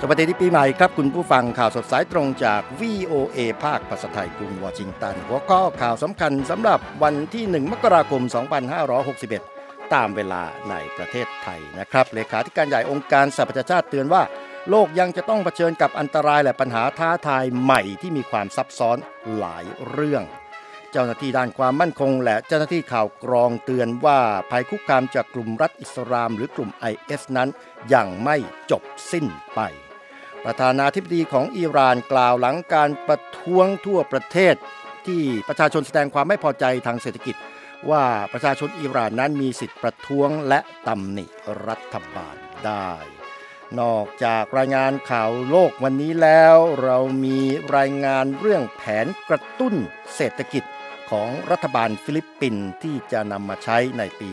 สวัสดีปีใหม่ครับคุณผู้ฟังข่าวสดสายตรงจาก VOA ภาคภาษาไทยกรุงวอชิงตันหัวข้อข่าวสำคัญสำหรับวันที่1มกราคม2561ตามเวลาในประเทศไทยนะครับเลขาธิการใหญ่องค์การสหประชาชาติเตือนว่าโลกยังจะต้องเผชิญกับอันตรายและปัญหาท้าทายใหม่ที่มีความซับซ้อนหลายเรื่องเจ้าหน้าที่ด้านความมั่นคงและเจ้าหน้าที่ข่าวกรองเตือนว่าภัยคุกคามจากกลุ่มรัฐอิสลามหรือกลุ่ม IS นั้นยังไม่จบสิ้นไปประธานาธิบดีของอิหร่านกล่าวหลังการประท้วงทั่วประเทศที่ประชาชนแสดงความไม่พอใจทางเศรษฐกิจว่าประชาชนอิหร่านนั้นมีสิทธิประท้วงและตำหนิรัฐบาลได้นอกจากรายงานข่าวโลกวันนี้แล้วเรามีรายงานเรื่องแผนกระตุ้นเศรษฐกิจของรัฐบาลฟิลิปปินส์ที่จะนำมาใช้ในปี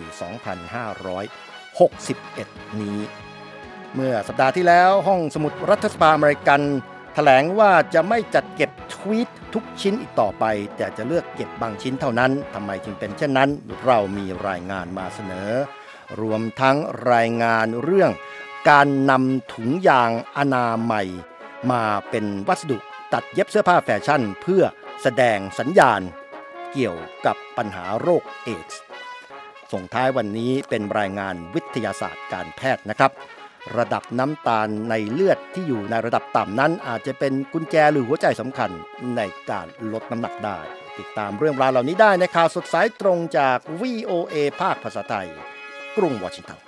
2561 นี้เมื่อสัปดาห์ที่แล้วห้องสมุดรัฐสภาอเมริกันแถลงว่าจะไม่จัดเก็บทวีตทุกชิ้นอีกต่อไปแต่จะเลือกเก็บบางชิ้นเท่านั้นทำไมจึงเป็นเช่นนั้นเรามีรายงานมาเสนอรวมทั้งรายงานเรื่องการนำถุงยางอนามัยมาเป็นวัสดุตัดเย็บเสื้อผ้าแฟชั่นเพื่อแสดงสัญญาณเกี่ยวกับปัญหาโรคเอดส์ส่งท้ายวันนี้เป็นรายงานวิทยาศาสตร์การแพทย์นะครับระดับน้ำตาลในเลือดที่อยู่ในระดับต่ำนั้นอาจจะเป็นกุญแจหรือหัวใจสำคัญในการลดน้ำหนักได้ติดตามเรื่องราวเหล่านี้ได้ในข่าวสดสายตรงจาก VOA ภาคภาษาไทยกรุงวอชิงตัน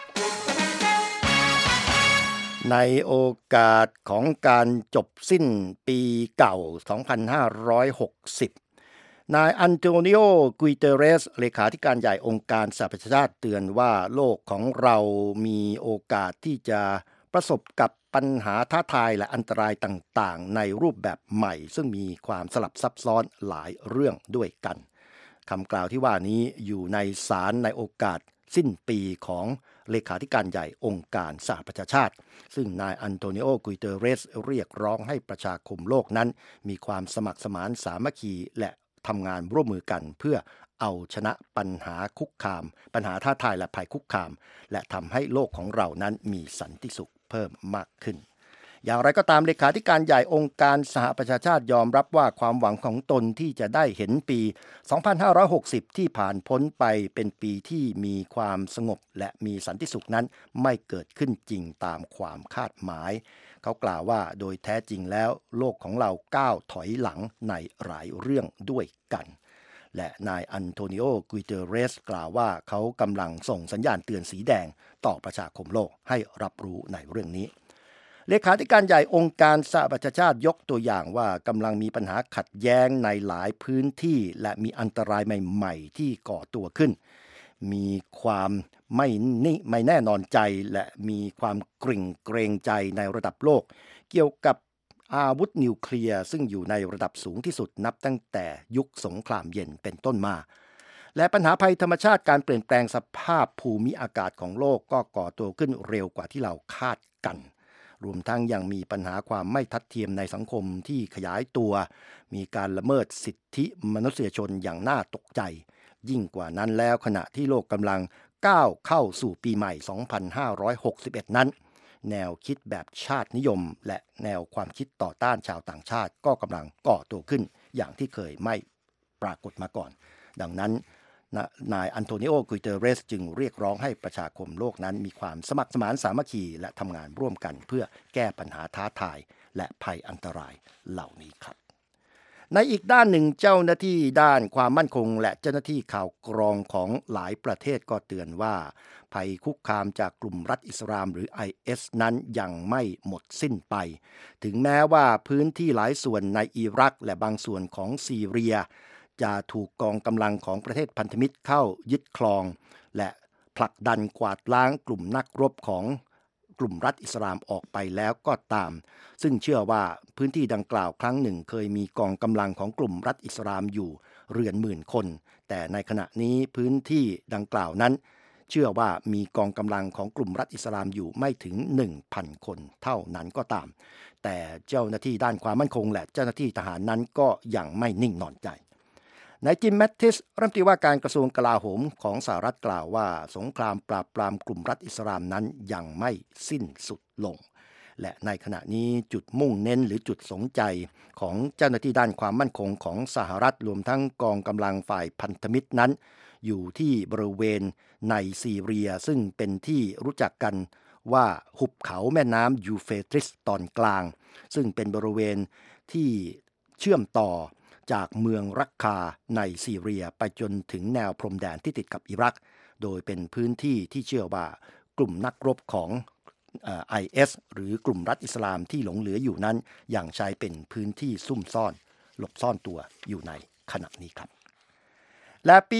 ในโอกาสของการจบสิ้นปีเก่า 2560 นายอันโตนิโอ กุยเตเรสเลขาธิการใหญ่องค์การสหประชาชาติเตือนว่าโลกของเรามีโอกาสที่จะประสบกับปัญหาท้าทายและอันตรายต่างๆในรูปแบบใหม่ซึ่งมีความสลับซับซ้อนหลายเรื่องด้วยกันคำกล่าวที่ว่านี้อยู่ในสารในโอกาสสิ้นปีของเลขาธิการใหญ่องค์การสหประชาชาติซึ่งนายอันโตนิโอ กุยเตเรสเรียกร้องให้ประชาคมโลกนั้นมีความสมัครสมานสามัคคีและทำงานร่วมมือกันเพื่อเอาชนะปัญหาคุกคามปัญหาท้าทายและภัยคุกคามและทำให้โลกของเรานั้นมีสันติสุขเพิ่มมากขึ้นอย่างไรก็ตามเลขาธิการใหญ่องค์การสหประชาชาติยอมรับว่าความหวังของตนที่จะได้เห็นปี 2560 ที่ผ่านพ้นไปเป็นปีที่มีความสงบและมีสันติสุขนั้นไม่เกิดขึ้นจริงตามความคาดหมายเขากล่าวว่าโดยแท้จริงแล้วโลกของเราก้าวถอยหลังในหลายเรื่องด้วยกันและนายอันโตนิโอ กุยเตเรสกล่าวว่าเขากำลังส่งสัญญาณเตือนสีแดงต่อประชาคมโลกให้รับรู้ในเรื่องนี้เลขาธิการใหญ่องค์การสหประชาชาติยกตัวอย่างว่ากำลังมีปัญหาขัดแย้งในหลายพื้นที่และมีอันตรายใหม่ๆที่ก่อตัวขึ้นมีความไม่แน่นอนใจและมีความเกรงใจในระดับโลกเกี่ยวกับอาวุธนิวเคลียร์ซึ่งอยู่ในระดับสูงที่สุดนับตั้งแต่ยุคสงครามเย็นเป็นต้นมาและปัญหาภัยธรรมชาติการเปลี่ยนแปลงสภาพภูมิอากาศของโลกก็ก่อตัวขึ้นเร็วกว่าที่เราคาดกันรวมทั้งยังมีปัญหาความไม่ทัดเทียมในสังคมที่ขยายตัวมีการละเมิดสิทธิมนุษยชนอย่างน่าตกใจยิ่งกว่านั้นแล้วขณะที่โลกกำลังก้าวเข้าสู่ปีใหม่ 2561 นั้นแนวคิดแบบชาตินิยมและแนวความคิดต่อต้านชาวต่างชาติก็กำลังก่อตัวขึ้นอย่างที่เคยไม่ปรากฏมาก่อนดังนั้นนายอันโตนิโอ กุยเตเรสจึงเรียกร้องให้ประชาคมโลกนั้นมีความสมัครสมานสามัคคีและทำงานร่วมกันเพื่อแก้ปัญหาท้าทายและภัยอันตรายเหล่านี้ครับในอีกด้านหนึ่งเจ้าหน้าที่ด้านความมั่นคงและเจ้าหน้าที่ข่าวกรองของหลายประเทศก็เตือนว่าภัยคุกคามจากกลุ่มรัฐอิสลามหรือ IS นั้นยังไม่หมดสิ้นไปถึงแม้ว่าพื้นที่หลายส่วนในอิรักและบางส่วนของซีเรียจะถูกกองกำลังของประเทศพันธมิตรเข้ายึดครองและผลักดันกวาดล้างกลุ่มนักรบของกลุ่มรัฐอิสลามออกไปแล้วก็ตามซึ่งเชื่อว่าพื้นที่ดังกล่าวครั้งหนึ่งเคยมีกองกำลังของกลุ่มรัฐอิสลามอยู่เรือนหมื่นคนแต่ในขณะนี้พื้นที่ดังกล่าวนั้นเชื่อว่ามีกองกำลังของกลุ่มรัฐอิสลามอยู่ไม่ถึง 1,000 คนเท่านั้นก็ตามแต่เจ้าหน้าที่ด้านความมั่นคงและเจ้าหน้าที่ทหารนั้นก็ยังไม่นิ่งนอนใจนายจิม แมตติสรัฐมนตรีว่าการกระทรวงกลาโหมของสหรัฐกล่าวว่าสงครามปราบปรามกลุ่มรัฐอิสลามนั้นยังไม่สิ้นสุดลงและในขณะนี้จุดมุ่งเน้นหรือจุดสนใจของเจ้าหน้าที่ด้านความมั่นคงของสหรัฐรวมทั้งกองกำลังฝ่ายพันธมิตรนั้นอยู่ที่บริเวณในซีเรียซึ่งเป็นที่รู้จักกันว่าหุบเขาแม่น้ำยูเฟรติสตอนกลางซึ่งเป็นบริเวณที่เชื่อมต่อจากเมืองรักคาในซีเรียไปจนถึงแนวพรมแดนที่ติดกับอิรักโดยเป็นพื้นที่ที่เชื่อว่ากลุ่มนักรบของIS หรือกลุ่มรัฐอิสลามที่หลงเหลืออยู่นั้นยังใช้เป็นพื้นที่ซุ่มซ่อนหลบซ่อนตัวอยู่ในขณะนี้ครับและปี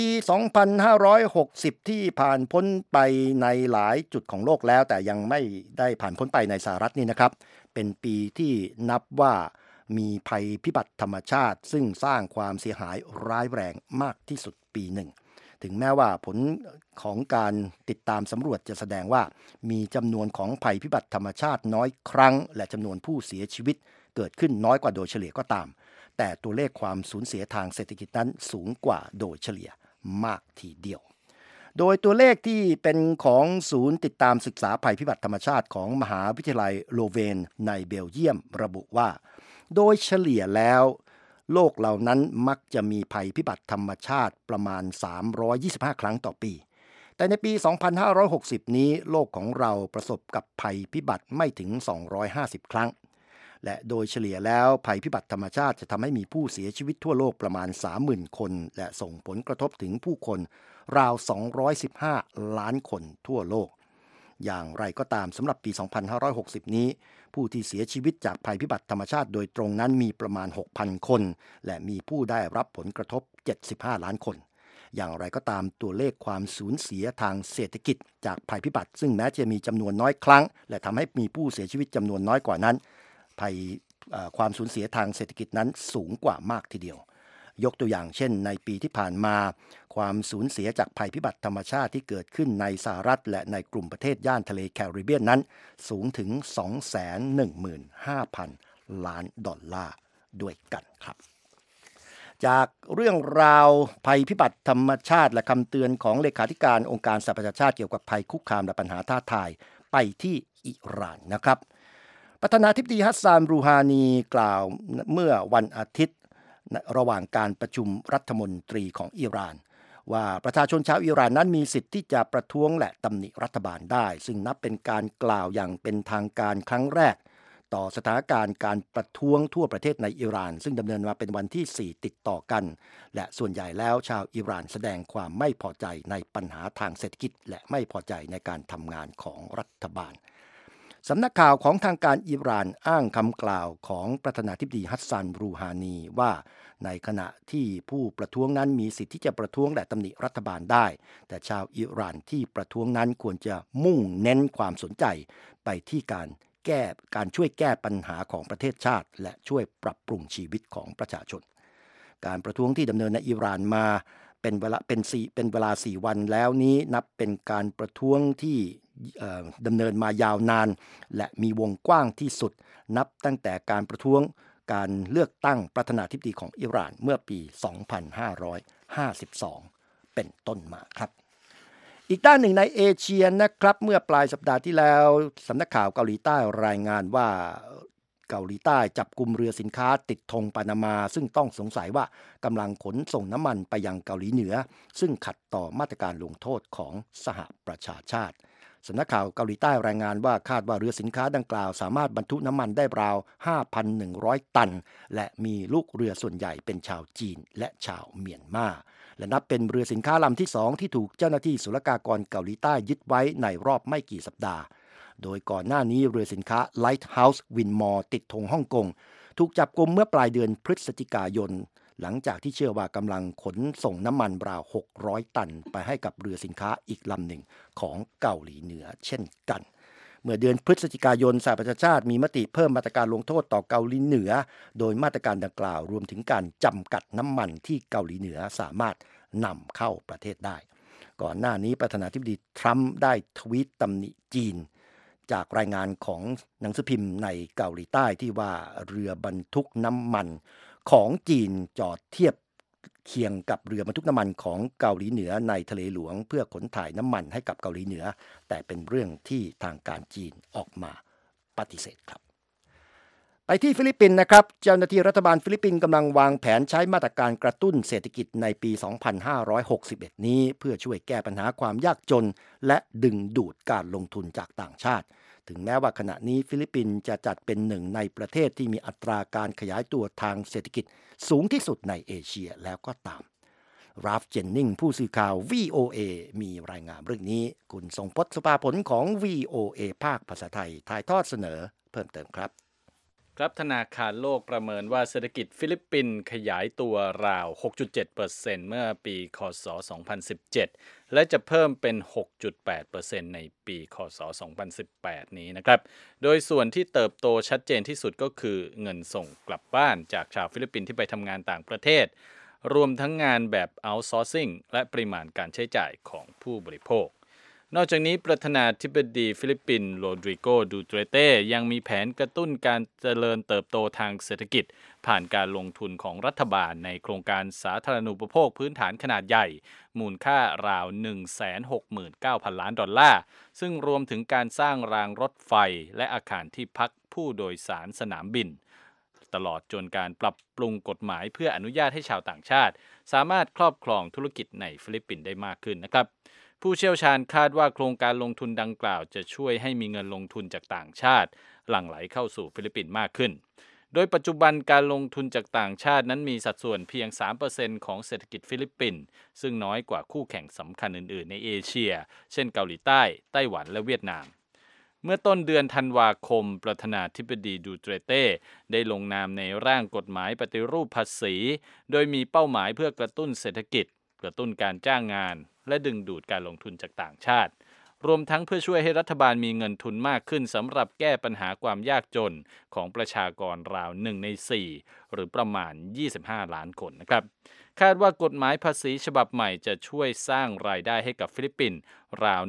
2560 ที่ผ่านพ้นไปในหลายจุดของโลกแล้วแต่ยังไม่ได้ผ่านพ้นไปในสหรัฐนี่นะครับเป็นปีที่นับว่ามีภัยพิบัติธรรมชาติซึ่งสร้างความเสียหายร้ายแรงมากที่สุดปีหนึ่งถึงแม้ว่าผลของการติดตามสำรวจจะแสดงว่ามีจำนวนของภัยพิบัติธรรมชาติน้อยครั้งและจำนวนผู้เสียชีวิตเกิดขึ้นน้อยกว่าโดยเฉลี่ยก็ตามแต่ตัวเลขความสูญเสียทางเศรษฐกิจนั้นสูงกว่าโดยเฉลี่ยมากทีเดียวโดยตัวเลขที่เป็นของศูนย์ติดตามศึกษาภัยพิบัติธรรมชาติของมหาวิทยาลัยโลเวนในเบลเยียมระบุว่าโดยเฉลี่ยแล้วโลกเหล่านั้นมักจะมีภัยพิบัติธรรมชาติประมาณ325ครั้งต่อปีแต่ในปี 2560 นี้โลกของเราประสบกับภัยพิบัติไม่ถึง250ครั้งและโดยเฉลี่ยแล้วภัยพิบัติธรรมชาติจะทำให้มีผู้เสียชีวิตทั่วโลกประมาณ 30,000 คนและส่งผลกระทบถึงผู้คนราว215ล้านคนทั่วโลกอย่างไรก็ตามสำหรับปี 2560 นี้ผู้ที่เสียชีวิตจากภัยพิบัติธรรมชาติโดยตรงนั้นมีประมาณ 6,000 คนและมีผู้ได้รับผลกระทบ75ล้านคนอย่างไรก็ตามตัวเลขความสูญเสียทางเศรษฐกิจจากภัยพิบัติซึ่งแม้จะมีจำนวนน้อยครั้งและทำให้มีผู้เสียชีวิตจำนวนน้อยกว่านั้นความสูญเสียทางเศรษฐกิจนั้นสูงกว่ามากทีเดียวยกตัวอย่างเช่นในปีที่ผ่านมาความสูญเสียจากภัยพิบัติธรรมชาติที่เกิดขึ้นในสหรัฐและในกลุ่มประเทศย่านทะเลแคริบเบียนนั้นสูงถึง 215,000 ล้านดอลลาร์ด้วยกันครับจากเรื่องราวภัยพิบัติธรรมชาติและคำเตือนของเลขาธิการองค์การสหประชาชาติเกี่ยวกับภัยคุกคามและปัญหาท้าทายไปที่อิหร่านนะครับประธานาธิบดีฮัสซาน รูฮานีกล่าวเมื่อวันอาทิตย์ระหว่างการประชุมรัฐมนตรีของอิหร่านว่าประชาชนชาวอิหร่านนั้นมีสิทธิ์ที่จะประท้วงและตำหนิรัฐบาลได้ซึ่งนับเป็นการกล่าวอย่างเป็นทางการครั้งแรกต่อสถานการณ์การประท้วงทั่วประเทศในอิหร่านซึ่งดำเนินมาเป็นวันที่4ติดต่อกันและส่วนใหญ่แล้วชาวอิหร่านแสดงความไม่พอใจในปัญหาทางเศรษฐกิจและไม่พอใจในการทำงานของรัฐบาลสำนักข่าวของทางการอิหร่านอ้างคำกล่าวของประธานาธิบดีฮัสซัน รูฮานีว่าในขณะที่ผู้ประท้วงนั้นมีสิทธิ์ที่จะประท้วงและตำหนิรัฐบาลได้แต่ชาวอิหร่านที่ประท้วงนั้นควรจะมุ่งเน้นความสนใจไปที่การช่วยแก้ปัญหาของประเทศชาติและช่วยปรับปรุงชีวิตของประชาชนการประท้วงที่ดำเนินในอิหร่านมาเป็นเวลา4วันแล้วนี้นับเป็นการประท้วงที่ดำเนินมายาวนานและมีวงกว้างที่สุดนับตั้งแต่การประท้วงการเลือกตั้งประธานาธิบดีของอิหร่านเมื่อปี 2552 เป็นต้นมาครับอีกด้านหนึ่งในเอเชียนะครับเมื่อปลายสัปดาห์ที่แล้วสำนักข่าวเกาหลีใต้รายงานว่าเกาหลีใต้จับกุมเรือสินค้าติดธงปานามาซึ่งต้องสงสัยว่ากำลังขนส่งน้ำมันไปยังเกาหลีเหนือซึ่งขัดต่อมาตรการลงโทษของสหประชาชาติสำนักข่าวเกาหลีใต้รายงานว่าคาดว่าเรือสินค้าดังกล่าวสามารถบรรทุกน้ำมันได้ราว 5,100 ตันและมีลูกเรือส่วนใหญ่เป็นชาวจีนและชาวเมียนมาและนับเป็นเรือสินค้าลำที่2ที่ถูกเจ้าหน้าที่ศุลกากรเกาหลีใต้ยึดไว้ในรอบไม่กี่สัปดาห์โดยก่อนหน้านี้เรือสินค้า Lighthouse Winmore ติดธงฮ่องกงถูกจับกุมเมื่อปลายเดือนพฤศจิกายนหลังจากที่เชื่อว่ากำลังขนส่งน้ำมันราว600ตันไปให้กับเรือสินค้าอีกลำหนึ่งของเกาหลีเหนือเช่นกันเมื่อเดือนพฤศจิกายนสหประชาชาติมีมติเพิ่มมาตรการลงโทษต่อเกาหลีเหนือโดยมาตรการดังกล่าวรวมถึงการจำกัดน้ำมันที่เกาหลีเหนือสามารถนำเข้าประเทศได้ก่อนหน้านี้ประธานาธิบดีทรัมป์ได้ทวีตตำหนิจีนจากรายงานของหนังสือพิมพ์ในเกาหลีใต้ที่ว่าเรือบรรทุกน้ำมันของจีนจอดเทียบเคียงกับเรือบรรทุกน้ำมันของเกาหลีเหนือในทะเลหลวงเพื่อขนถ่ายน้ำมันให้กับเกาหลีเหนือแต่เป็นเรื่องที่ทางการจีนออกมาปฏิเสธครับไปที่ฟิลิปปินส์นะครับเจ้าหน้าที่รัฐบาลฟิลิปปินส์กำลังวางแผนใช้มาตรการกระตุ้นเศรษฐกิจในปี 2561 นี้เพื่อช่วยแก้ปัญหาความยากจนและดึงดูดการลงทุนจากต่างชาติถึงแม้ว่าขณะนี้ฟิลิปปินส์จะจัดเป็นหนึ่งในประเทศที่มีอัตราการขยายตัวทางเศรษฐกิจสูงที่สุดในเอเชียแล้วก็ตามราฟเจนนิงผู้สื่อข่าว VOA มีรายงานเรื่องนี้คุณทรงพจน์ สุภาผลของ VOA ภาคภาษาไทยถ่ายทอดเสนอเพิ่มเติมครับธนาคารโลกประเมินว่าเศรษฐกิจฟิลิปปินส์ขยายตัวราว 6.7% เมื่อปีคศ 2017 และจะเพิ่มเป็น 6.8% ในปีคศ 2018 นี้นะครับโดยส่วนที่เติบโตชัดเจนที่สุดก็คือเงินส่งกลับบ้านจากชาวฟิลิปปินส์ที่ไปทำงานต่างประเทศรวมทั้งงานแบบ outsourcing และปริมาณการใช้จ่ายของผู้บริโภคนอกจากนี้ประธานาธิบดีฟิลิปปินส์โรดริโก ดูเตเต้ยังมีแผนกระตุ้นการเจริญเติบโตทางเศรษฐกิจผ่านการลงทุนของรัฐบาลในโครงการสาธารณูปโภคพื้นฐานขนาดใหญ่มูลค่าราว 169,000 ล้านดอลลาร์ซึ่งรวมถึงการสร้างรางรถไฟและอาคารที่พักผู้โดยสารสนามบินตลอดจนการปรับปรุงกฎหมายเพื่ออนุญาตให้ชาวต่างชาติสามารถครอบครองธุรกิจในฟิลิปปินส์ได้มากขึ้นนะครับผู้เชี่ยวชาญคาดว่าโครงการลงทุนดังกล่าวจะช่วยให้มีเงินลงทุนจากต่างชาติหลั่งไหลเข้าสู่ฟิลิปปินส์มากขึ้นโดยปัจจุบันการลงทุนจากต่างชาตินั้นมีสัดส่วนเพียง 3% ของเศรษฐกิจฟิลิปปินส์ซึ่งน้อยกว่าคู่แข่งสำคัญอื่นๆในเอเชียเช่นเกาหลีใต้ไต้หวันและเวียดนามเมื่อต้นเดือนธันวาคมประธานาธิบดีดูเตเต้ได้ลงนามในร่างกฎหมายปฏิรูปภาษีโดยมีเป้าหมายเพื่อกระตุ้นเศรษฐกิจกระตุ้นการจ้างงานและดึงดูดการลงทุนจากต่างชาติรวมทั้งเพื่อช่วยให้รัฐบาลมีเงินทุนมากขึ้นสำหรับแก้ปัญหาความยากจนของประชากรราว1 ใน 4หรือประมาณ25 ล้านคนนะครับคาดว่ากฎหมายภาษีฉบับใหม่จะช่วยสร้างรายได้ให้กับฟิลิปปินส์ราว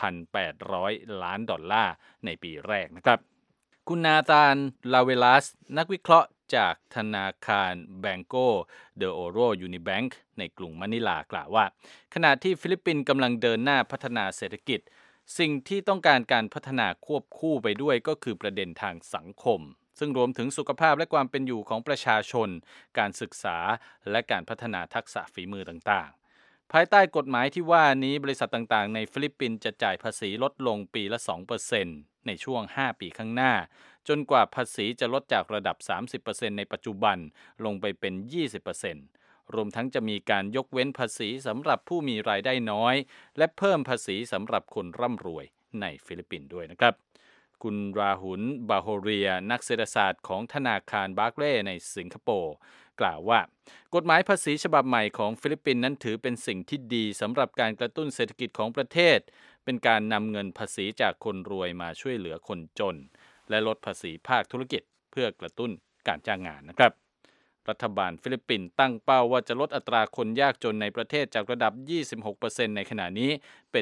1,800 ล้านดอลลาร์ในปีแรกนะครับคุณนาธาน ลาเวลัสนักวิเคราะห์จากธนาคาร Banco de Oro Unibank ในกรุงมะนิลากล่าวว่าขณะที่ฟิลิปปินส์กำลังเดินหน้าพัฒนาเศรษฐกิจสิ่งที่ต้องการพัฒนาควบคู่ไปด้วยก็คือประเด็นทางสังคมซึ่งรวมถึงสุขภาพและความเป็นอยู่ของประชาชนการศึกษาและการพัฒนาทักษะฝีมือต่างๆภายใต้กฎหมายที่ว่านี้บริษัทต่างๆในฟิลิปปินส์จะจ่ายภาษีลดลงปีละ 2% ในช่วง5 ปีข้างหน้าจนกว่าภาษีจะลดจากระดับ 30% ในปัจจุบันลงไปเป็น 20%รวมทั้งจะมีการยกเว้นภาษีสำหรับผู้มีรายได้น้อยและเพิ่มภาษีสำหรับคนร่ำรวยในฟิลิปปินส์ด้วยนะครับคุณราหุล บาโฮเรียนักเศรษฐศาสตร์ของธนาคารบาร์เกลย์ในสิงคโปร์กล่าวว่ากฎหมายภาษีฉบับใหม่ของฟิลิปปินส์นั้นถือเป็นสิ่งที่ดีสำหรับการกระตุ้นเศรษฐกิจของประเทศเป็นการนำเงินภาษีจากคนรวยมาช่วยเหลือคนจนและลดภาษีภาคธุรกิจเพื่อกระตุ้นการจ้างงานนะครับรัฐบาลฟิลิปปินส์ตั้งเป้าว่าจะลดอัตราคนยากจนในประเทศจากระดับ 26% ในขณะนี้เป็น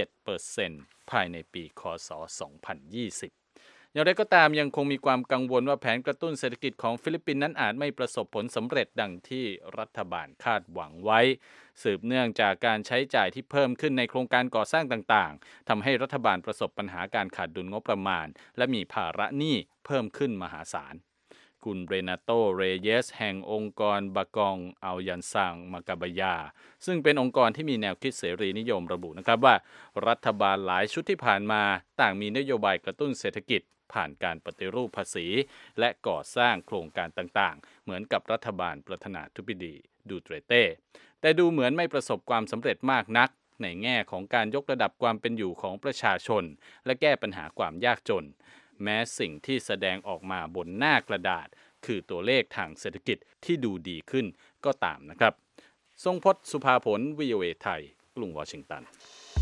17% ภายในปีคศ 2020อย่างไรก็ตามยังคงมีความกังวลว่าแผนกระตุ้นเศรษฐกิจของฟิลิปปินส์นั้นอาจไม่ประสบผลสำเร็จดังที่รัฐบาลคาดหวังไว้สืบเนื่องจากการใช้จ่ายที่เพิ่มขึ้นในโครงการก่อสร้างต่างๆทำให้รัฐบาลประสบปัญหาการขาดดุลงบประมาณและมีภาระหนี้เพิ่มขึ้นมหาศาลคุณเรนาโต เรเยสแห่งองค์กรบากองอัลยันซังมากาบายาซึ่งเป็นองค์กรที่มีแนวคิดเสรีนิยมระบุนะครับว่ารัฐบาลหลายชุดที่ผ่านมาต่างมีนโยบายกระตุ้นเศรษฐกิจผ่านการปฏิรูปภาษีและก่อสร้างโครงการต่างๆเหมือนกับรัฐบาลประธานาธิบดีดูเตเต้แต่ดูเหมือนไม่ประสบความสำเร็จมากนักในแง่ของการยกระดับความเป็นอยู่ของประชาชนและแก้ปัญหาความยากจนแม้สิ่งที่แสดงออกมาบนหน้ากระดาษคือตัวเลขทางเศรษฐกิจที่ดูดีขึ้นก็ตามนะครับทรงพจน์ สุภาผล VOA ไทยกรุงวอชิงตัน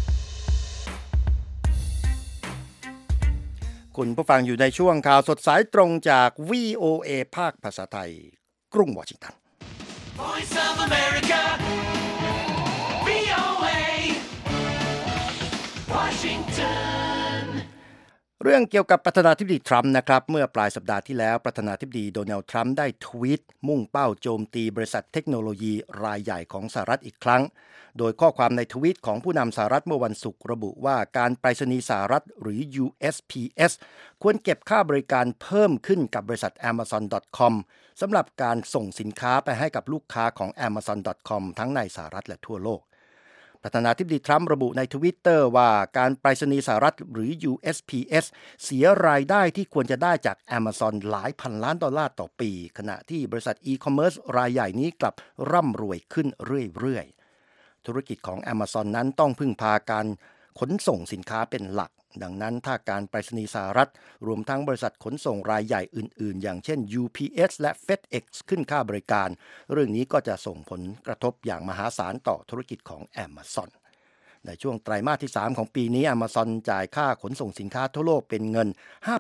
คุณผู้ฟังอยู่ในช่วงข่าวสดสายตรงจาก VOA ภาคภาษาไทยกรุงวอชิงตัน Voice of America VOA Washington เรื่องเกี่ยวกับประธานาธิบดีทรัมป์นะครับเมื่อปลายสัปดาห์ที่แล้วประธานาธิบดีโดนัลด์ทรัมป์ได้ทวีตมุ่งเป้าโจมตีบริษัทเทคโนโลยีรายใหญ่ของสหรัฐอีกครั้งโดยข้อความในทวีตของผู้นำสหรัฐเมื่อวันศุกร์ระบุว่าการไปรษณีย์สหรัฐหรือ USPS ควรเก็บค่าบริการเพิ่มขึ้นกับบริษัท Amazon.com สำหรับการส่งสินค้าไปให้กับลูกค้าของ Amazon.com ทั้งในสหรัฐและทั่วโลกประธานาธิบดีทรัมป์ระบุใน Twitter ว่าการไปรษณีย์สหรัฐหรือ USPS เสียรายได้ที่ควรจะได้จาก Amazon หลายพันล้านดอลลาร์ต่อปีขณะที่บริษัทอีคอมเมิร์ซรายใหญ่นี้กลับร่ำรวยขึ้นเรื่อยๆธุรกิจของ Amazon นั้นต้องพึ่งพาการขนส่งสินค้าเป็นหลักดังนั้นถ้าการไปรษณีย์สหรัฐรวมทั้งบริษัทขนส่งรายใหญ่อื่นๆอย่างเช่น UPS และ FedEx ขึ้นค่าบริการเรื่องนี้ก็จะส่งผลกระทบอย่างมหาศาลต่อธุรกิจของ Amazon ในช่วงไตรมาสที่ 3 ของปีนี้ Amazon จ่ายค่าขนส่งสินค้าทั่วโลกเป็นเงิน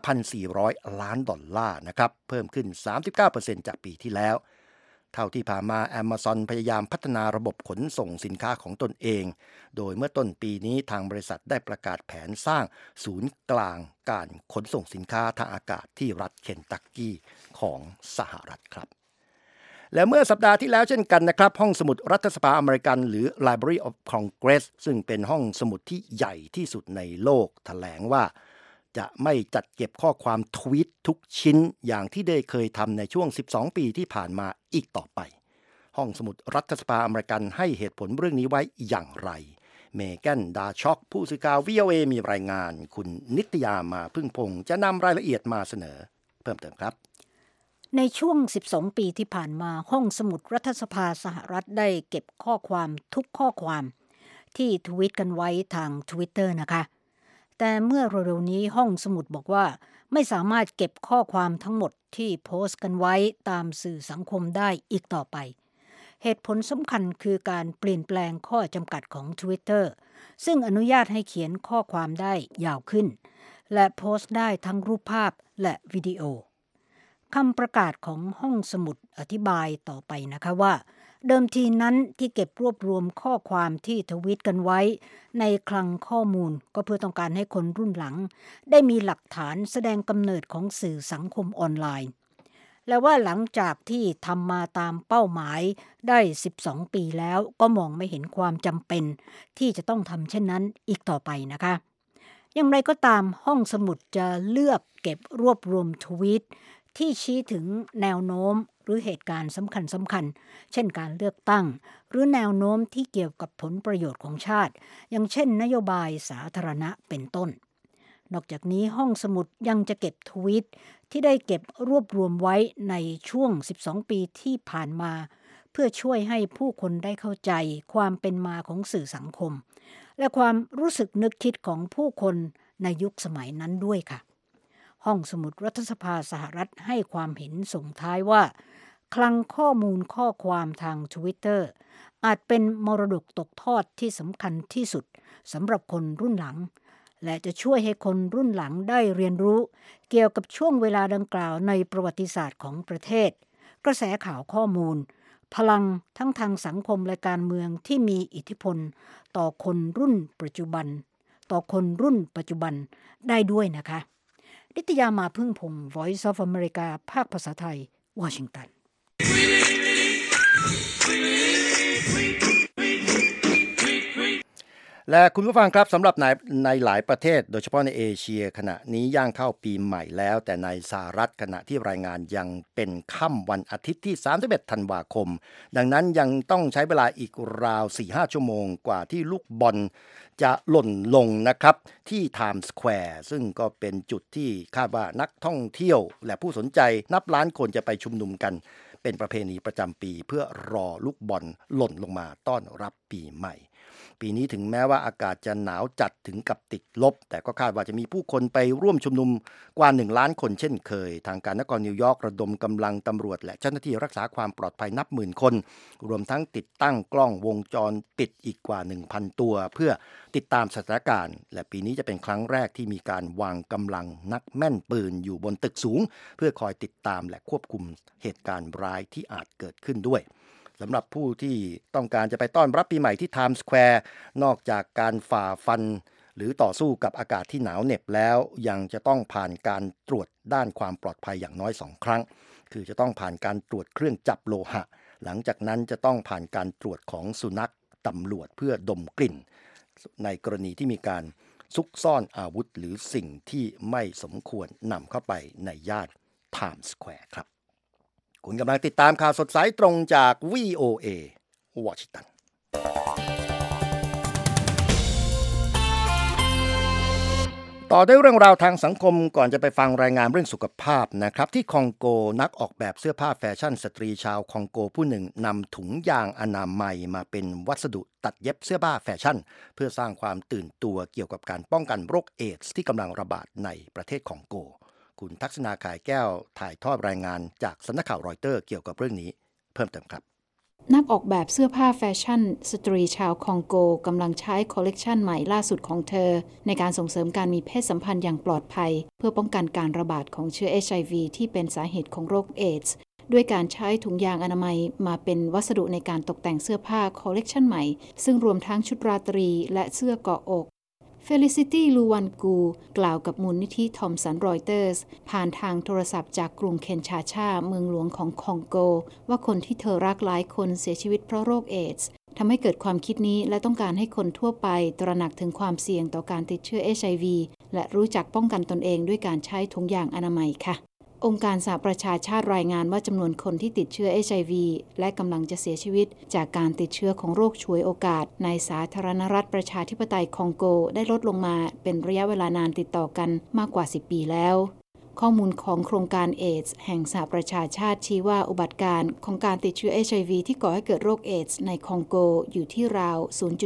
5,400 ล้านดอลลาร์นะครับเพิ่มขึ้น 39% จากปีที่แล้วเท่าที่ผ่านมา Amazon พยายามพัฒนาระบบขนส่งสินค้าของตนเองโดยเมื่อต้นปีนี้ทางบริษัทได้ประกาศแผนสร้างศูนย์กลางการขนส่งสินค้าทางอากาศที่รัฐเคนตักกี้ของสหรัฐครับและเมื่อสัปดาห์ที่แล้วเช่นกันนะครับห้องสมุดรัฐสภาอเมริกันหรือ Library of Congress ซึ่งเป็นห้องสมุดที่ใหญ่ที่สุดในโลกแถลงว่าจะไม่จัดเก็บข้อความทวีตทุกชิ้นอย่างที่ได้เคยทำในช่วง12ปีที่ผ่านมาอีกต่อไปห้องสมุดรัฐสภาอเมริกันให้เหตุผลเรื่องนี้ไว้อย่างไรเมแกนดาช็อกผู้สื่อข่าว VOA มีรายงานคุณนิตยามาพึ่งพงษ์จะนำรายละเอียดมาเสนอเพิ่มเติมครับในช่วง12ปีที่ผ่านมาห้องสมุดรัฐสภาสหรัฐได้เก็บข้อความทุกข้อความที่ทวีตกันไว้ทาง Twitter นะคะแต่เมื่อเร็วๆนี้ห้องสมุดบอกว่าไม่สามารถเก็บข้อความทั้งหมดที่โพสต์กันไว้ตามสื่อสังคมได้อีกต่อไปเหตุผลสำคัญคือการเปลี่ยนแปลงข้อจำกัดของ Twitter ซึ่งอนุญาตให้เขียนข้อความได้ยาวขึ้นและโพสต์ได้ทั้งรูปภาพและวิดีโอคำประกาศของห้องสมุดอธิบายต่อไปนะคะว่าเดิมทีนั้นที่เก็บรวบรวมข้อความที่ทวีตกันไว้ในคลังข้อมูลก็เพื่อต้องการให้คนรุ่นหลังได้มีหลักฐานแสดงกำเนิดของสื่อสังคมออนไลน์และว่าหลังจากที่ทำมาตามเป้าหมายได้12ปีแล้วก็มองไม่เห็นความจำเป็นที่จะต้องทำเช่นนั้นอีกต่อไปนะคะอย่างไรก็ตามห้องสมุดจะเลือกเก็บรวบรวมทวีตที่ชี้ถึงแนวโน้มหรือเหตุการณ์สำคัญเช่นการเลือกตั้งหรือแนวโน้มที่เกี่ยวกับผลประโยชน์ของชาติอย่างเช่นนโยบายสาธารณะเป็นต้นนอกจากนี้ห้องสมุดยังจะเก็บทวีตที่ได้เก็บรวบรวมไว้ในช่วง12ปีที่ผ่านมาเพื่อช่วยให้ผู้คนได้เข้าใจความเป็นมาของสื่อสังคมและความรู้สึกนึกคิดของผู้คนในยุคสมัยนั้นด้วยค่ะห้องสมุดรัฐสภาสหรัฐให้ความเห็นส่งท้ายว่าคลังข้อมูลข้อความทาง Twitter อาจเป็นมรดกตกทอดที่สำคัญที่สุดสำหรับคนรุ่นหลังและจะช่วยให้คนรุ่นหลังได้เรียนรู้เกี่ยวกับช่วงเวลาดังกล่าวในประวัติศาสตร์ของประเทศกระแสข่าวข้อมูลพลังทั้งทางสังคมและการเมืองที่มีอิทธิพลต่อคนรุ่นปัจจุบันได้ด้วยนะคะนิตยามาพึ่งพงษ์ Voice of America ภาคภาษาไทยวอชิงตันและคุณผู้ฟังครับสำหรับในหลายประเทศโดยเฉพาะในเอเชียขณะนี้ย่างเข้าปีใหม่แล้วแต่ในสหรัฐขณะที่รายงานยังเป็นค่ำวันอาทิตย์ที่31ธันวาคมดังนั้นยังต้องใช้เวลาอีกราว 4-5 ชั่วโมงกว่าที่ลูกบอลจะหล่นลงนะครับที่ไทม์สแควร์ซึ่งก็เป็นจุดที่คาดว่านักท่องเที่ยวและผู้สนใจนับล้านคนจะไปชุมนุมกันเป็นประเพณีประจำปีเพื่อรอลูกบอลหล่นลงมาต้อนรับปีใหม่ปีนี้ถึงแม้ว่าอากาศจะหนาวจัดถึงกับติดลบแต่ก็คาดว่าจะมีผู้คนไปร่วมชุมนุมกว่า1ล้านคนเช่นเคยทางการนครนิวยอร์กระดมกำลังตำรวจและเจ้าหน้าที่รักษาความปลอดภัยนับหมื่นคนรวมทั้งติดตั้งกล้องวงจรปิดอีกกว่า 1,000 ตัวเพื่อติดตามสถานการณ์และปีนี้จะเป็นครั้งแรกที่มีการวางกำลังนักแม่นปืนอยู่บนตึกสูงเพื่อคอยติดตามและควบคุมเหตุการณ์ร้ายที่อาจเกิดขึ้นด้วยสำหรับผู้ที่ต้องการจะไปต้อนรับปีใหม่ที่ไทม์สแควร์นอกจากการฝ่าฟันหรือต่อสู้กับอากาศที่หนาวเหน็บแล้วยังจะต้องผ่านการตรวจด้านความปลอดภัยอย่างน้อย2 ครั้งคือจะต้องผ่านการตรวจเครื่องจับโลหะหลังจากนั้นจะต้องผ่านการตรวจของสุนัขตำรวจเพื่อดมกลิ่นในกรณีที่มีการซุกซ่อนอาวุธหรือสิ่งที่ไม่สมควรนำเข้าไปในย่านไทม์สแควร์ครับคุณกำลังติดตามข่าวสดสายตรงจาก VOA วอชิงตันต่อด้วยเรื่องราวทางสังคมก่อนจะไปฟังรายงานเรื่องสุขภาพนะครับที่คองโกนักออกแบบเสื้อผ้าแฟชั่นสตรีชาวคองโกผู้หนึ่งนำถุงยางอนามัยมาเป็นวัสดุตัดเย็บเสื้อผ้าแฟชั่นเพื่อสร้างความตื่นตัวเกี่ยวกับการป้องกันโรคเอดส์ที่กำลังระบาดในประเทศคองโกคุณทักษณาขายแก้วถ่ายทอดรายงานจากสำนักข่าวรอยเตอร์เกี่ยวกับเรื่องนี้เพิ่มเติมครับนักออกแบบเสื้อผ้าแฟชั่นสตรีชาวคองโกกำลังใช้คอลเลกชันใหม่ล่าสุดของเธอในการส่งเสริมการมีเพศสัมพันธ์อย่างปลอดภัยเพื่อป้องกันการระบาดของเชื้อ HIV ที่เป็นสาเหตุของโรคเอดส์ด้วยการใช้ถุงยางอนามัยมาเป็นวัสดุในการตกแต่งเสื้อผ้าคอลเลกชันใหม่ซึ่งรวมทั้งชุดราตรีและเสื้อเกาะอกFelicity Luwangu กล่าวกับมูลนิธิทอมสันรอยเตอร์สผ่านทางโทรศัพท์จากกรุงเคนชาชาเมืองหลวงของคองโกว่าคนที่เธอรักหลายคนเสียชีวิตเพราะโรคเอดส์ทำให้เกิดความคิดนี้และต้องการให้คนทั่วไปตระหนักถึงความเสี่ยงต่อการติดเชื้อ HIV และรู้จักป้องกันตนเองด้วยการใช้ถุงยางอนามัยค่ะองค์การสหประชาชาติรายงานว่าจำนวนคนที่ติดเชื้อ HIV และกำลังจะเสียชีวิตจากการติดเชื้อของโรคฉวยโอกาสในสาธารณรัฐประชาธิปไตยคองโกได้ลดลงมาเป็นระยะเวลานานติดต่อกันมากกว่า10 ปีแล้วข้อมูลของโครงการเอดส์แห่งสหประชาชาติชี้ว่าอุบัติการณ์ของการติดเชื้อ HIV ที่ก่อให้เกิดโรคเอดส์ในคองโกอยู่ที่ราว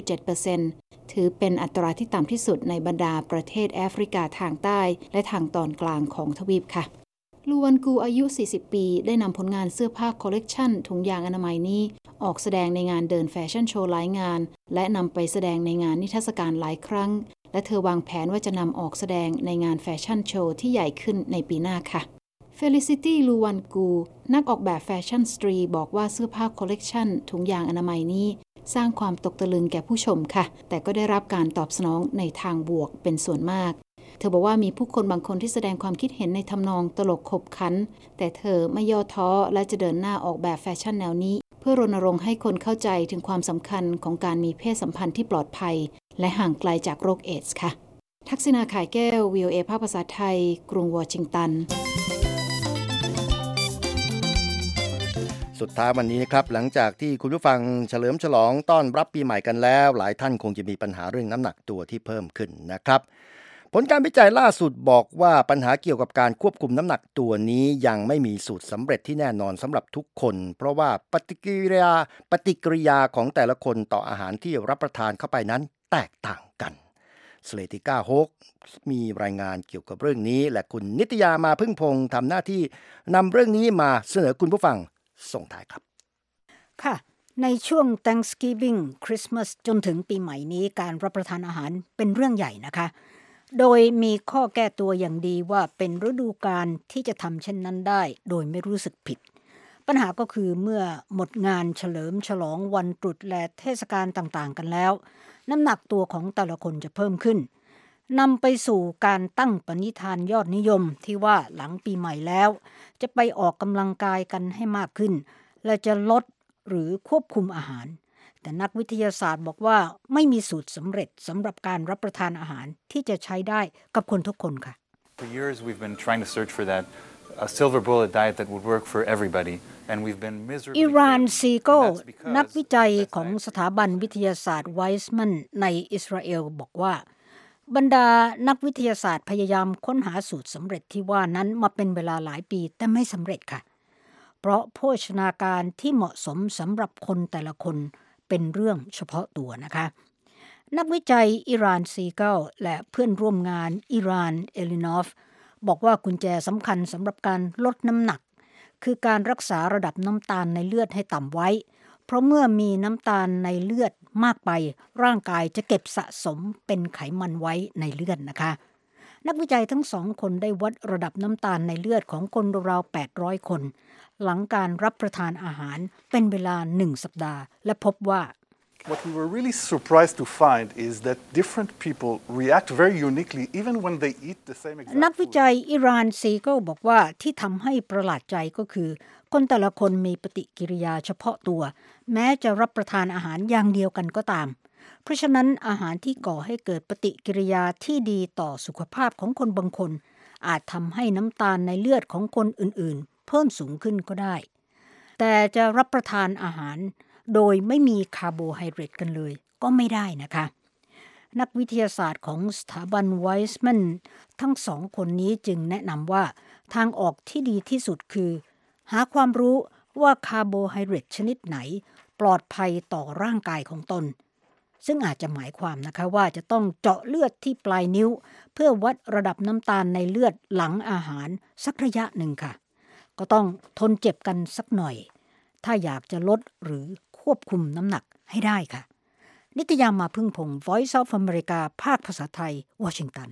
0.7% ถือเป็นอัตราที่ต่ำที่สุดในบรรดาประเทศแอฟริกาทางใต้และทางตอนกลางของทวีปค่ะลูวันกูอายุ 40 ปีได้นำผลงานเสื้อผ้าคอลเลกชันถุงยางอนามัยนี้ออกแสดงในงานเดินแฟชั่นโชว์หลายงานและนำไปแสดงในงานนิทรรศการหลายครั้งและเธอวางแผนว่าจะนำออกแสดงในงานแฟชั่นโชว์ที่ใหญ่ขึ้นในปีหน้าค่ะ Felicity Luwangu นักออกแบบแฟชั่นสตรีบอกว่าเสื้อผ้าคอลเลกชันถุงยางอนามัยนี้สร้างความตกตะลึงแก่ผู้ชมค่ะแต่ก็ได้รับการตอบสนองในทางบวกเป็นส่วนมากเธอบอกว่ามีผู้คนบางคนที่แสดงความคิดเห็นในทำนองตลกขบขันแต่เธอไม่ย่อท้อและจะเดินหน้าออกแบบแฟชั่นแนวนี้เพื่อรณรงค์ให้คนเข้าใจถึงความสำคัญของการมีเพศสัมพันธ์ที่ปลอดภัยและห่างไกลจากโรคเอดส์ค่ะทักษิณาขายแก้ว VOA ภาคภาษาไทยกรุงวอชิงตันสุดท้ายวันนี้นะครับหลังจากที่คุณผู้ฟังเฉลิมฉลองต้อนรับปีใหม่กันแล้วหลายท่านคงจะมีปัญหาเรื่องน้ำหนักตัวที่เพิ่มขึ้นนะครับผลการวิจัยล่าสุดบอกว่าปัญหาเกี่ยวกับการควบคุมน้ำหนักตัวนี้ยังไม่มีสูตรสำเร็จที่แน่นอนสำหรับทุกคนเพราะว่าปฏิกิริยาของแต่ละคนต่ออาหารที่รับประทานเข้าไปนั้นแตกต่างกันสเลติก้าโฮกมีรายงานเกี่ยวกับเรื่องนี้และคุณนิตยามาพึ่งพงษ์ทำหน้าที่นำเรื่องนี้มาเสนอคุณผู้ฟังส่งท้ายครับค่ะในช่วง Thanksgiving Christmas จนถึงปีใหม่นี้การรับประทานอาหารเป็นเรื่องใหญ่นะคะโดยมีข้อแก้ตัวอย่างดีว่าเป็นฤดูกาลที่จะทำเช่นนั้นได้โดยไม่รู้สึกผิดปัญหาก็คือเมื่อหมดงานเฉลิมฉลองวันตรุษและเทศกาลต่างๆกันแล้วน้ำหนักตัวของแต่ละคนจะเพิ่มขึ้นนำไปสู่การตั้งปณิธานยอดนิยมที่ว่าหลังปีใหม่แล้วจะไปออกกำลังกายกันให้มากขึ้นและจะลดหรือควบคุมอาหารแต่นักวิทยาศาสตร์บอกว่าไม่มีสูตรสำเร็จสำหรับการรับประทานอาหารที่จะใช้ได้กับคนทุกคนค่ะ For years we've been trying to search for that a silver bullet diet that would work for everybody and we've been miserably อิรานซีโกนักวิจัยของสถาบันวิทยาศาสตร์ไวส์แมนในอิสราเอลบอกว่าบรรดานักวิทยาศาสตร์พยายามค้นหาสูตรสำเร็จที่ว่านั้นมาเป็นเวลาหลายปีแต่ไม่สำเร็จค่ะเพราะโภชนาการที่เหมาะสมสำหรับคนแต่ละคนเป็นเรื่องเฉพาะตัวนะคะนักวิจัยอิรานซีเกิลและเพื่อนร่วมงานอิรานเอลินอฟบอกว่ากุญแจสำคัญสำหรับการลดน้ำหนักคือการรักษาระดับน้ำตาลในเลือดให้ต่ำไว้เพราะเมื่อมีน้ำตาลในเลือดมากไปร่างกายจะเก็บสะสมเป็นไขมันไว้ในเลือดนะคะนักวิจัยทั้ง2 คนได้วัดระดับน้ำตาลในเลือดของคนราว800 คนหลังการรับประทานอาหารเป็นเวลา1 สัปดาห์และพบว่า What we were really surprised to find is that different people react very uniquely even when they eat the same exact นักวิจัยอิหร่านซีโก้บอกว่าที่ทำให้ประหลาดใจก็คือคนแต่ละคนมีปฏิกิริยาเฉพาะตัวแม้จะรับประทานอาหารอย่างเดียวกันก็ตามเพราะฉะนั้นอาหารที่ก่อให้เกิดปฏิกิริยาที่ดีต่อสุขภาพของคนบางคนอาจทำให้น้ำตาลในเลือดของคนอื่นๆเพิ่มสูงขึ้นก็ได้แต่จะรับประทานอาหารโดยไม่มีคาร์โบไฮเดรตกันเลยก็ไม่ได้นะคะนักวิทยาศาสตร์ของสถาบันไวส์แมนทั้งสองคนนี้จึงแนะนำว่าทางออกที่ดีที่สุดคือหาความรู้ว่าคาร์โบไฮเดรตชนิดไหนปลอดภัยต่อร่างกายของตนซึ่งอาจจะหมายความนะคะว่าจะต้องเจาะเลือดที่ปลายนิ้วเพื่อวัดระดับน้ำตาลในเลือดหลังอาหารสักระยะหนึ่งค่ะก็ต้องทนเจ็บกันสักหน่อยถ้าอยากจะลดหรือควบคุมน้ำหนักให้ได้ค่ะนิตยามาพึ่งพงศ์ Voice of America ภาคภาษาไทยวอชิงตัน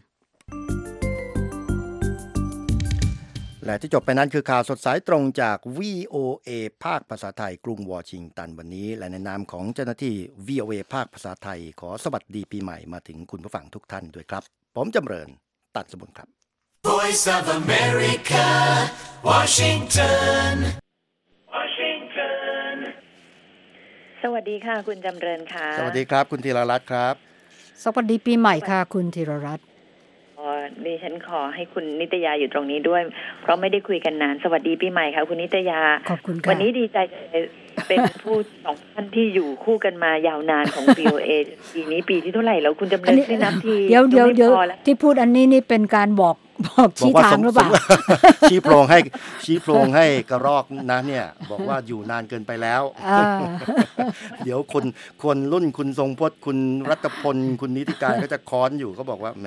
และที่จบไปนั้นคือข่าวสดสายตรงจาก VOA ภาคภาษาไทยกรุงวอชิงตันวันนี้และในนามของเจ้าหน้าที่ VOA ภาคภาษาไทยขอสวัสดีปีใหม่มาถึงคุณผู้ฟังทุกท่านด้วยครับผมจำเริญตันสมุนครับ Voice of America, Washington. สวัสดีค่ะคุณจำเริญค่ะสวัสดีครับคุณธีรรัตน์ครับสวัสดีปีใหม่ค่ะคุณธีรรัตน์ดิฉันขอให้คุณนิตยาอยู่ตรงนี้ด้วยเพราะไม่ได้คุยกันนานสวัสดีปีใหม่ค่ะคุณนิตยาขอบคุณค่ะวันนี้ดีใจเป็นผู้สองท่านที่อยู่คู่กันมายาวนานของ VOA ปีนี้ปีที่เท่าไหร่แล้วคุณจำเริญได้นับทีเดี๋ยวที่พูดอันนี้นี่เป็นการบอกชี้ทางหรือเปล่าชี้โพรงให้กระรอกนะเนี่ยบอกว่าอยู่นานเกินไปแล้วเดี๋ยวคนรุ่นคุณทรงพจน์คุณรัตพลคุณนิติการก็จะค้อนอยู่ก็บอกว่าแหม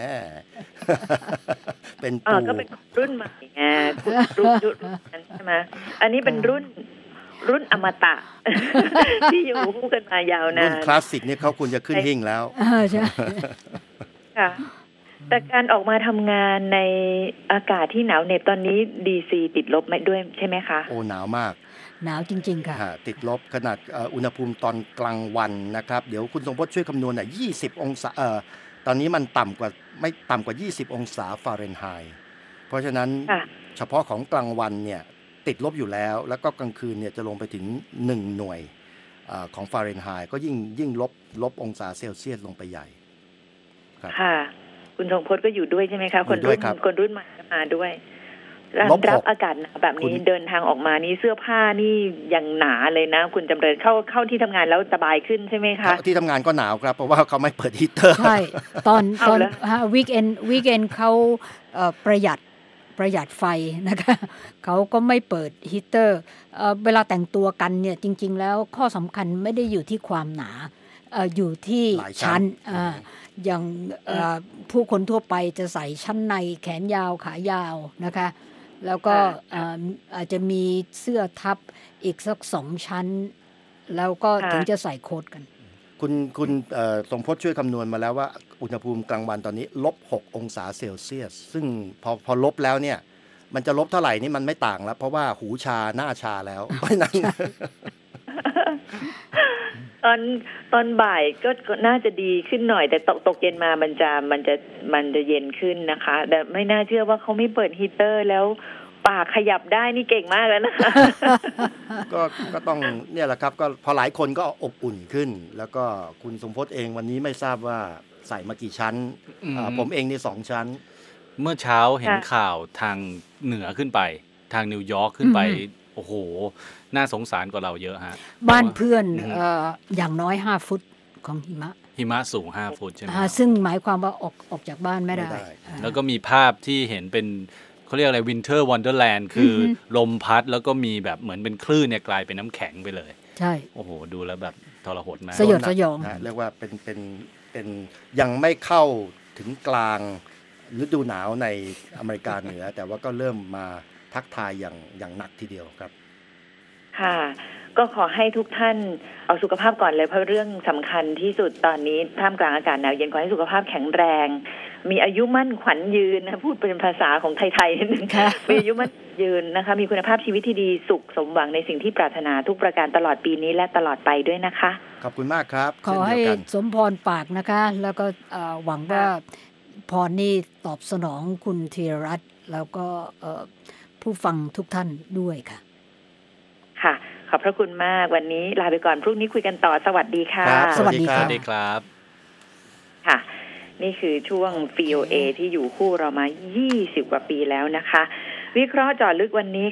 เป็นปู่ก็เป็นรุ่นใหม่ไงรุ่นนั้นใช่ไหมอันนี้เป็นรุ่นอมตะที่อยู่คู่กันมายาวนานรุ่นคลาสสิกนี่เขาควรจะขึ้นหิ้งแล้วใช่ค่ะแต่การออกมาทำงานในอากาศที่หนาวเหน็บตอนนี้ดีซีติดลบด้วยใช่ไหมคะโอ้หนาวมากหนาวจริงๆค่ะติดลบขนาดอุณหภูมิตอนกลางวันนะครับเดี๋ยวคุณทรงพจน์ช่วยคำนวณหน่อย20องศาตอนนี้มันไม่ต่ำกว่า20องศาฟาเรนไฮต์เพราะฉะนั้นเฉพาะของกลางวันเนี่ยติดลบอยู่แล้วก็กลางคืนเนี่ยจะลงไปถึง1หน่วยของฟาเรนไฮต์ก็ยิ่งลบองศาเซลเซียสลงไปใหญ่ครับค่ะคุณทรงพจน์ก็อยู่ด้วยใช่ไหมคะคนรุ่นใหม่ก็มาด้วยรับอากาศหนาวแบบนี้เดินทางออกมานี่เสื้อผ้านี่ยังหนาเลยนะคุณจำเริญเข้าที่ทำงานแล้วสบายขึ้นใช่ไหมคะที่ทำงานก็หนาวครับเพราะว่าเขาไม่เปิดฮีตเตอร์ใช่ตอนวีคเอนเขาประหยัดไฟนะคะเขาก็ไม่เปิดฮีตเตอร์เวลาแต่งตัวกันเนี่ยจริงๆแล้วข้อสำคัญไม่ได้อยู่ที่ความหนาอยู่ที่ชั้นอย่างผู้คนทั่วไปจะใส่ชั้นในแขนยาวขายาวนะคะแล้วก็อาจจะมีเสื้อทับอีกสัก2ชั้นแล้วก็ถึงจะใส่โค้ทกันคุณทรงพจน์ช่วยคำนวณมาแล้วว่าอุณหภูมิกลางวันตอนนี้-6องศาเซลเซียสซึ่งพอลบแล้วเนี่ยมันจะลบเท่าไหร่นี่มันไม่ต่างแล้วเพราะว่าหูชาหน้าชาแล้วเพราะนั้นตอนบ่ายก็น่าจะดีขึ้นหน่อยแต่ตกเย็นมามันจะเย็นขึ้นนะคะแต่ไม่น่าเชื่อว่าเขาไม่เปิดฮีตเตอร์แล้วปากขยับได้นี่เก่งมากแล้วนะคะก็ต้องเนี่ยแหละครับก็พอหลายคนก็อบอุ่นขึ้นแล้วก็คุณสมพจน์เองวันนี้ไม่ทราบว่าใส่มากี่ชั้นผมเองนี่2ชั้นเมื่อเช้าเห็นข่าวทางเหนือขึ้นไปทางนิวยอร์กขึ้นไปโอ้โหน่าสงสารกว่าเราเยอะฮะบ้านเพื่อนอย่างน้อย5ฟุตของหิมะสูง5ฟุตใช่ไหมซึ่งหมายความว่าออกจากบ้านไม่ได้แล้วก็มีภาพที่เห็นเป็นเขาเรียกอะไรวินเทอร์วันเดอร์แลนด์คือลมพัดแล้วก็มีแบบเหมือนเป็นคลื่นเนี่ยกลายเป็นน้ำแข็งไปเลยใช่โอ้โหดูแล้วแบบทรหดมากสยดสยองเรียกว่าเป็นยังไม่เข้าถึงกลางฤดูหนาวในอเมริกาเหนือแต่ว่าก็เริ่มมาทักทายอย่างหนักทีเดียวครับค่ะก็ขอให้ทุกท่านเอาสุขภาพก่อนเลยเพราะเรื่องสำคัญที่สุดตอนนี้ท่ามกลางอากาศหนาวเย็นขอให้สุขภาพแข็งแรงมีอายุมั่นขวัญยืนนะพูดเป็นภาษาของไทยๆนิดนึงมีอายุมั่นยืนนะคะมีคุณภาพชีวิตที่ดีสุขสมหวังในสิ่งที่ปรารถนาทุกประการตลอดปีนี้และตลอดไปด้วยนะคะขอบคุณมากครับขอให้สมพรปากนะคะแล้วก็หวังว่าพรนี้ตอบสนองคุณธีรรัตน์แล้วก็ผู้ฟังทุกท่านด้วยค่ะค่ะขอบพระคุณมากวันนี้ลาไปก่อนพรุ่งนี้คุยกันต่อสวัสดีค่ะสวัสดีครับค่ะนี่คือช่วง VOA ที่อยู่คู่เรามา20กว่าปีแล้วนะคะวิเคราะห์เจาะลึกวันนี้